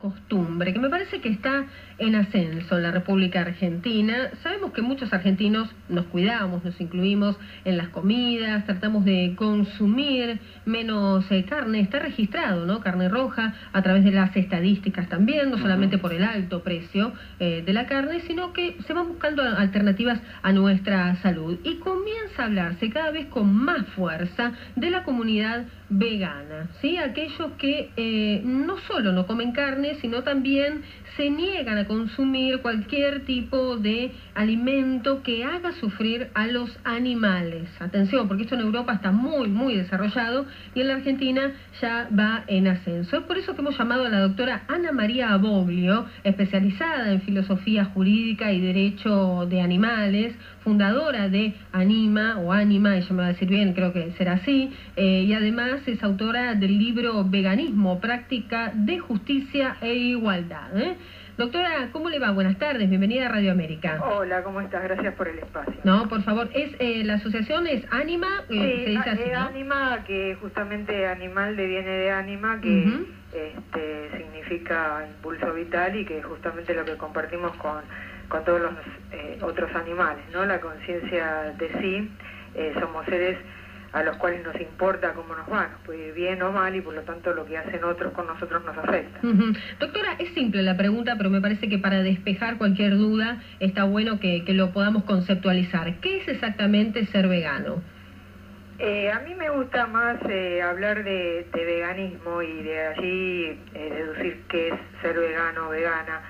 costumbre que me parece que está en ascenso en la República Argentina. Sabemos que muchos argentinos nos cuidamos, nos incluimos en las comidas, tratamos de consumir menos carne. Está registrado, ¿no? Carne roja a través de las estadísticas también, no solamente por el alto precio de la carne, sino que se van buscando alternativas a nuestra salud. Y comienza a hablarse cada vez con más fuerza de la comunidad vegana, ¿sí? Aquellos que no solo no comen carne, sino también se niegan a consumir cualquier tipo de alimento que haga sufrir a los animales. Atención, porque esto en Europa está muy desarrollado y en la Argentina ya va en ascenso. Es por eso que hemos llamado a la doctora Ana María Aboglio, especializada en filosofía jurídica y derecho de animales, fundadora de Anima, ella me va a decir bien, creo que será así, y además es autora del libro Veganismo, Práctica de Justicia e Igualdad. Doctora, ¿cómo le va? Buenas tardes, bienvenida a Radio América. Hola, ¿cómo estás? Gracias por el espacio. No, por favor, la asociación es Anima, sí, se dice así, ¿no? Anima, que justamente animal deviene de ánima, que significa impulso vital y que justamente lo que compartimos con todos los otros animales, ¿no? La conciencia de sí, somos seres a los cuales nos importa cómo nos va, nos puede ir bien o mal, y por lo tanto lo que hacen otros con nosotros nos afecta. Doctora, es simple la pregunta, pero me parece que para despejar cualquier duda está bueno que lo podamos conceptualizar. ¿Qué es exactamente ser vegano? A mí me gusta más hablar de veganismo y de allí deducir qué es ser vegano o vegana,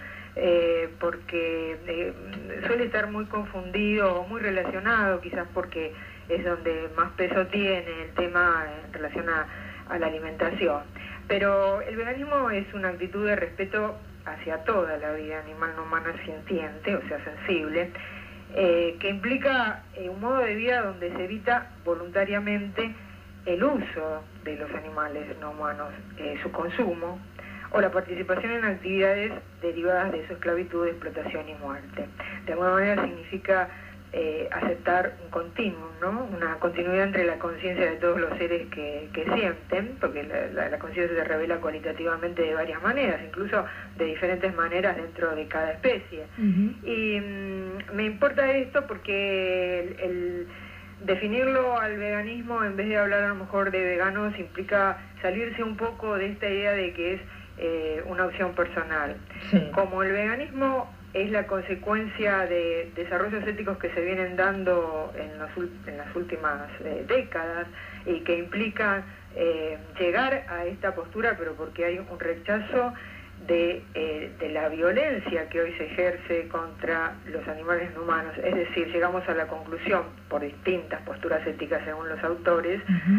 porque suele estar muy confundido o muy relacionado, quizás porque es donde más peso tiene el tema en relación a la alimentación. Pero el veganismo es una actitud de respeto hacia toda la vida animal no humana sintiente, o sea, sensible, que implica un modo de vida donde se evita voluntariamente el uso de los animales no humanos, su consumo, o la participación en actividades derivadas de su esclavitud, explotación y muerte. De alguna manera significa aceptar un continuum, ¿no? Una continuidad entre la conciencia de todos los seres que sienten, porque la conciencia se revela cualitativamente de varias maneras, incluso de diferentes maneras dentro de cada especie. Y me importa esto porque el definirlo al veganismo, en vez de hablar a lo mejor de veganos, implica salirse un poco de esta idea de que es una opción personal. Sí. Como el veganismo es la consecuencia de desarrollos éticos que se vienen dando en las últimas décadas y que implican llegar a esta postura, pero porque hay un rechazo de la violencia que hoy se ejerce contra los animales no humanos. Es decir, llegamos a la conclusión, por distintas posturas éticas según los autores,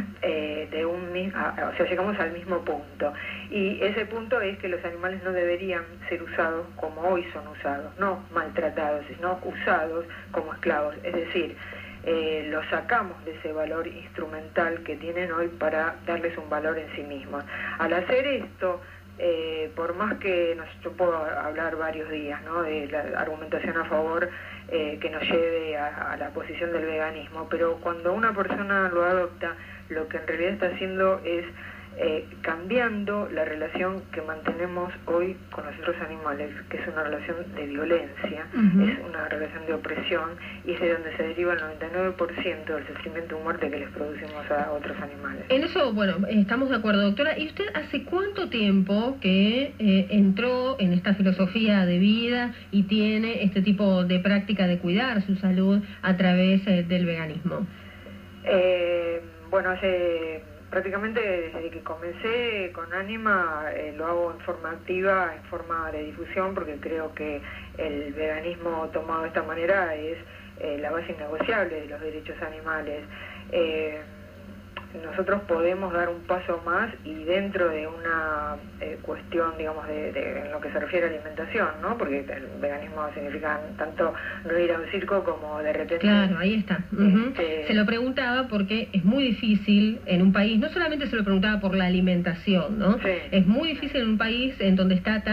llegamos al mismo punto. Y ese punto es que los animales no deberían ser usados como hoy son usados, no maltratados, sino usados como esclavos. Es decir, los sacamos de ese valor instrumental que tienen hoy para darles un valor en sí mismos. Al hacer esto, por más que yo puedo hablar varios días, ¿no?, de la argumentación a favor que nos lleve a la posición del veganismo, pero cuando una persona lo adopta, lo que en realidad está haciendo es cambiando la relación que mantenemos hoy con los otros animales, que es una relación de violencia, es una relación de opresión, y es de donde se deriva el 99% del sufrimiento y muerte que les producimos a otros animales. En eso, bueno, estamos de acuerdo, doctora. ¿Y usted hace cuánto tiempo que entró en esta filosofía de vida y tiene este tipo de práctica de cuidar su salud a través del veganismo? Bueno, hace prácticamente desde que comencé con Anima lo hago en forma activa, en forma de difusión, porque creo que el veganismo tomado de esta manera es la base innegociable de los derechos animales. Nosotros podemos dar un paso más y dentro de una cuestión, digamos, en lo que se refiere a alimentación, ¿no? Porque el veganismo significa tanto no ir a un circo como de repente... Claro, ahí está. Se lo preguntaba porque es muy difícil en un país, no solamente se lo preguntaba por la alimentación, ¿no? Sí. Es muy difícil en un país en donde está tan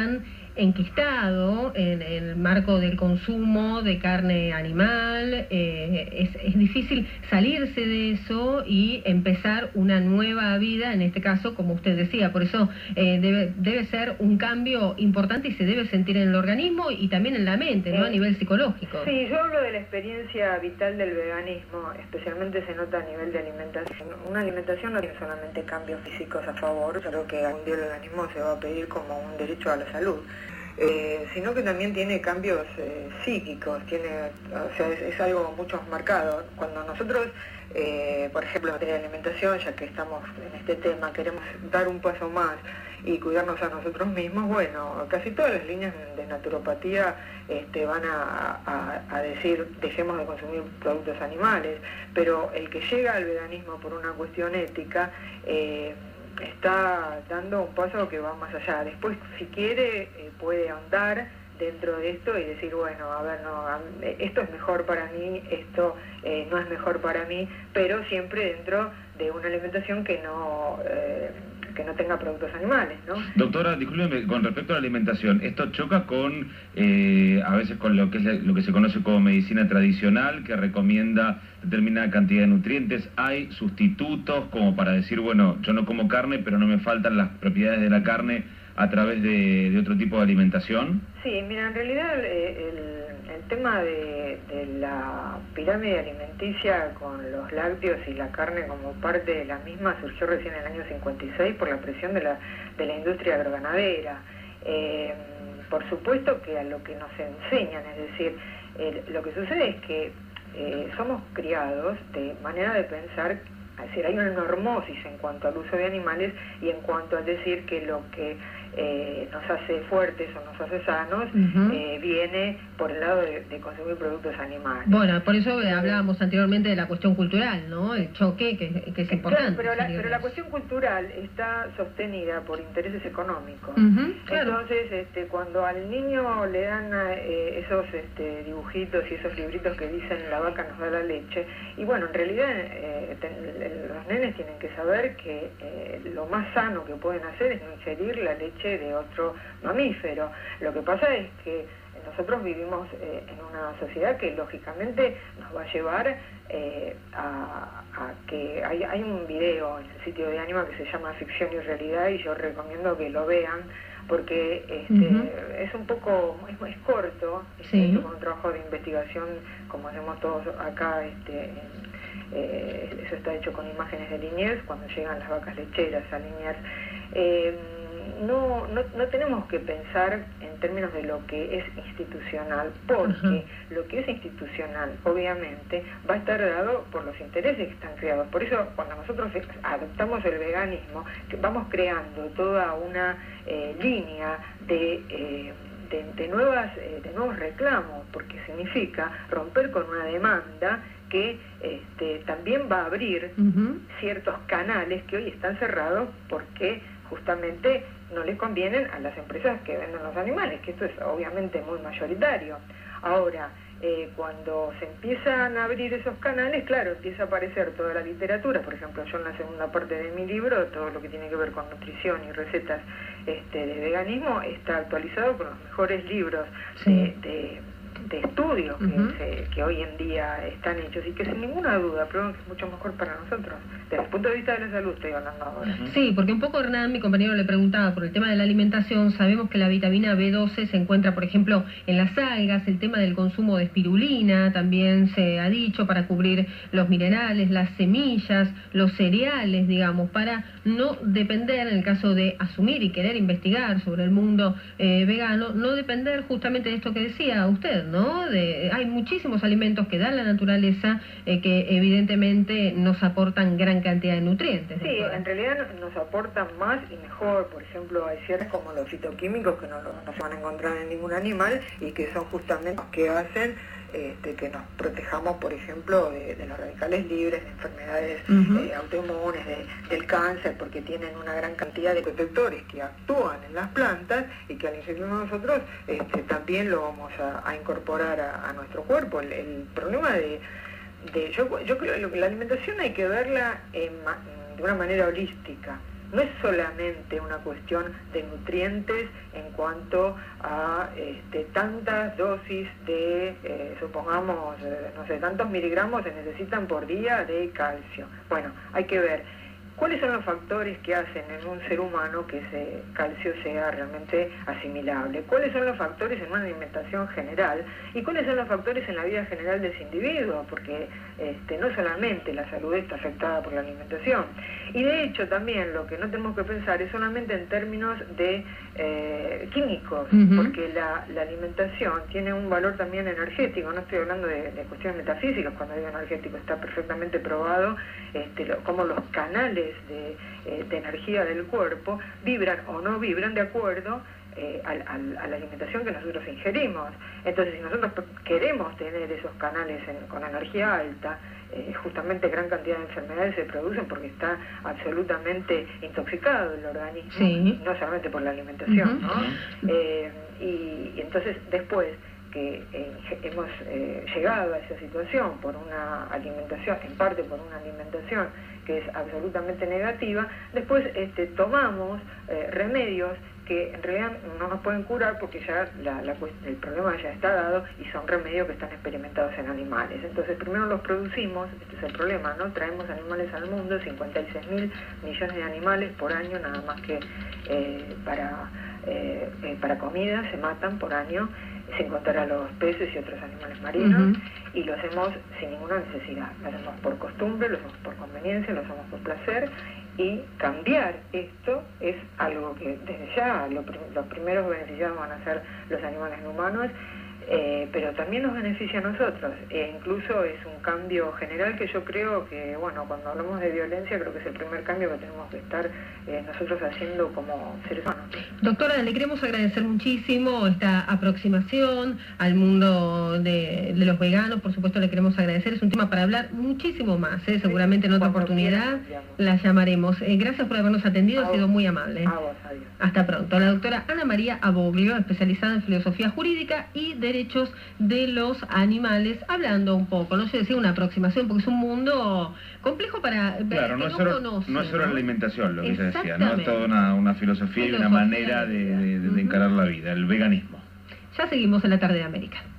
enquistado en el marco del consumo de carne animal. Es difícil salirse de eso y empezar una nueva vida, en este caso, como usted decía. Por eso debe ser un cambio importante y se debe sentir en el organismo y también en la mente, ¿no? A nivel psicológico. Sí, yo hablo de la experiencia vital del veganismo, especialmente se nota a nivel de alimentación. Una alimentación no tiene solamente cambios físicos a favor, creo que algún día el veganismo se va a pedir como un derecho a la salud. Sino que también tiene cambios psíquicos, o sea, es algo mucho más marcado. Cuando nosotros, por ejemplo, en materia de alimentación, ya que estamos en este tema, queremos dar un paso más y cuidarnos a nosotros mismos, bueno, casi todas las líneas de naturopatía van a decir dejemos de consumir productos animales, pero el que llega al veganismo por una cuestión ética, está dando un paso que va más allá. Después, si quiere, puede ahondar dentro de esto y decir, bueno, a ver, no, esto es mejor para mí, esto no es mejor para mí, pero siempre dentro de una alimentación que no tenga productos animales, ¿no? Doctora, discúlpeme, con respecto a la alimentación, ¿esto choca con, a veces con lo que se conoce como medicina tradicional, que recomienda determinada cantidad de nutrientes? ¿Hay sustitutos como para decir, bueno, yo no como carne, pero no me faltan las propiedades de la carne a través de otro tipo de alimentación? Sí, mira, en realidad el tema de la pirámide alimenticia con los lácteos y la carne como parte de la misma surgió recién en el año 56 por la presión de la industria agroganadera. Por supuesto que a lo que nos enseñan, es decir, lo que sucede es que somos criados de manera de pensar, es decir, hay una normosis en cuanto al uso de animales y en cuanto a decir que lo que nos hace fuertes o nos hace sanos viene por el lado de consumir productos animales. Bueno, por eso hablábamos anteriormente de la cuestión cultural, ¿no? El choque que es importante. Claro, pero la cuestión cultural está sostenida por intereses económicos. Claro. Entonces, cuando al niño le dan esos dibujitos y esos libritos que dicen la vaca nos da la leche, y bueno, en realidad los nenes tienen que saber que lo más sano que pueden hacer es no ingerir la leche de otro mamífero. Lo que pasa es que nosotros vivimos en una sociedad que lógicamente nos va a llevar a que hay un video en el sitio de Anima que se llama Ficción y Realidad y yo recomiendo que lo vean porque es un poco, es corto, es un trabajo de investigación como hacemos todos acá, eso está hecho con imágenes de Liniers cuando llegan las vacas lecheras a Liniers. No tenemos que pensar en términos de lo que es institucional, porque lo que es institucional, obviamente, va a estar dado por los intereses que están creados. Por eso, cuando nosotros adoptamos el veganismo, vamos creando toda una línea de nuevos reclamos, porque significa romper con una demanda que también va a abrir ciertos canales que hoy están cerrados porque justamente no les convienen a las empresas que venden los animales, que esto es obviamente muy mayoritario. Ahora, cuando se empiezan a abrir esos canales, claro, empieza a aparecer toda la literatura. Por ejemplo, yo en la segunda parte de mi libro, todo lo que tiene que ver con nutrición y recetas de veganismo, está actualizado con los mejores libros de estudios que hoy en día están hechos y que sin ninguna duda prueban que es mucho mejor para nosotros. Desde el punto de vista de la salud estoy hablando ahora. Sí, porque un poco Hernán, mi compañero, le preguntaba por el tema de la alimentación. Sabemos que la vitamina B12 se encuentra, por ejemplo, en las algas, el tema del consumo de espirulina también se ha dicho para cubrir los minerales, las semillas, los cereales, digamos, para no depender, en el caso de asumir y querer investigar sobre el mundo vegano, no depender justamente de esto que decía usted, ¿no? Hay muchísimos alimentos que da la naturaleza que evidentemente nos aportan gran cantidad de nutrientes. Sí, en realidad nos aportan más y mejor. Por ejemplo, hay ciertos como los fitoquímicos que no se van a encontrar en ningún animal y que son justamente los que hacen que nos protejamos, por ejemplo, de los radicales libres, de enfermedades autoinmunes, del cáncer, porque tienen una gran cantidad de protectores que actúan en las plantas y que al ingerirnos nosotros también lo vamos a incorporar a nuestro cuerpo. El problema yo creo que la alimentación hay que verla de una manera holística. no es solamente una cuestión de nutrientes en cuanto a tantas dosis de, supongamos, no sé, tantos miligramos se necesitan por día de calcio. Bueno, hay que ver ¿cuáles son los factores que hacen en un ser humano que ese calcio sea realmente asimilable? ¿Cuáles son los factores en una alimentación general? ¿Y cuáles son los factores en la vida general de ese individuo? Porque no solamente la salud está afectada por la alimentación. Y de hecho también lo que no tenemos que pensar es solamente en términos de químicos, porque la alimentación tiene un valor también energético. No estoy hablando de cuestiones metafísicas cuando digo energético, está perfectamente probado cómo los canales de energía del cuerpo vibran o no vibran de acuerdo a la alimentación que nosotros ingerimos. Entonces, si nosotros queremos tener esos canales con energía alta, justamente gran cantidad de enfermedades se producen porque está absolutamente intoxicado el organismo, sí, no solamente por la alimentación, ¿no? Y entonces, después que hemos llegado a esa situación por una alimentación, en parte por una alimentación que es absolutamente negativa, después tomamos remedios que en realidad no nos pueden curar porque ya el problema ya está dado y son remedios que están experimentados en animales. Entonces primero los producimos, este es el problema, ¿no? Traemos animales al mundo, 56.000 millones de animales por año, nada más que para comida se matan por año, sin contar a los peces y otros animales marinos, y lo hacemos sin ninguna necesidad. Lo hacemos por costumbre, lo hacemos por conveniencia, lo hacemos por placer, y cambiar esto es algo que desde ya los primeros beneficiados van a ser los animales no humanos, pero también nos beneficia a nosotros, incluso es un cambio general que yo creo que, bueno, cuando hablamos de violencia creo que es el primer cambio que tenemos que estar nosotros haciendo como seres humanos. Doctora, le queremos agradecer muchísimo esta aproximación al mundo de los veganos, por supuesto le queremos agradecer, es un tema para hablar muchísimo más, seguramente en otra oportunidad la llamaremos. Gracias por habernos atendido, ha sido muy amable. A vos, adiós. Hasta pronto. La doctora Ana María Aboglio, especializada en filosofía jurídica y derechos de los animales, hablando un poco, no sé decir una aproximación, porque es un mundo complejo para claro, que no es solo la alimentación lo que se decía, ¿no? Es toda una filosofía y una manera de encarar la vida, el veganismo. Ya seguimos en la tarde de América.